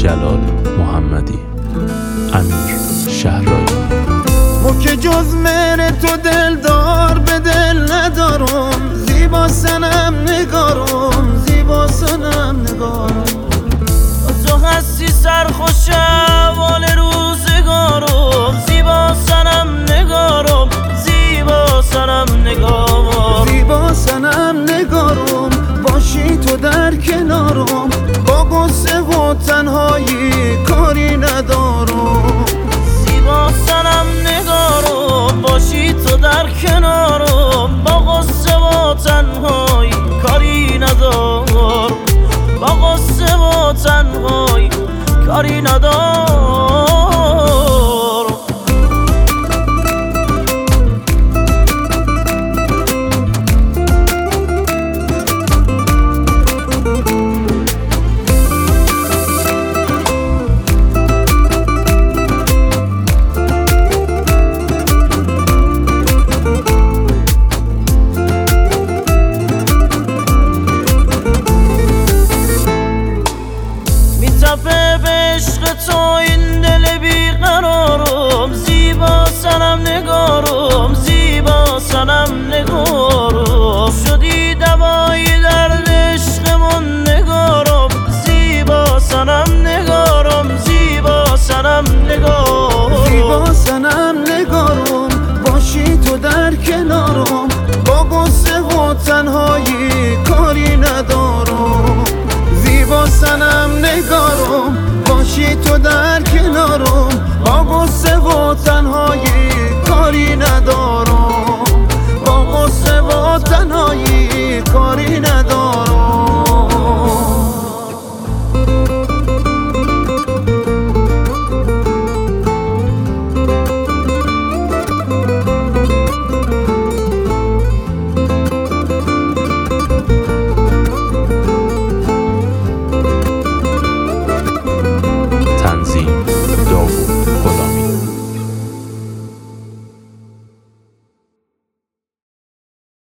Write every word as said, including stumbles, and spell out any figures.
جلال محمدی. امیر شهرایی. مو که جز مهر تو دلدار به دل ندارم، زیبا سنم نگارم، زیبا سنم نگارم. تو هستی سرخوش احوال روزگارم، زیبا سنم نگارم، زیبا سنم نگارم. زیبا سنم نگارم، باشی تو در کنارم، با غصه و تنهایی کاری ندارم. زیبا سنم نگارم، باشی تو در کنارم، با غصه و تنهایی کاری ندارم، با غصه و تنهایی کاری ندارم. به عشق تو این دل بیقرارم، زیبا سنم نگارم، زیبا سنم نگارم. شدی دوای درد عشقمون نگارم، زیبا سنم نگارم، زیبا سنم نگارم. زیبا سنم نگارم، باشی تو در کنارم، با غصه و تنهایی کاری ندارم. زیبا سنم نگارم، باشی تو در کنارم، با غصه و تنهایی کاری ندارم.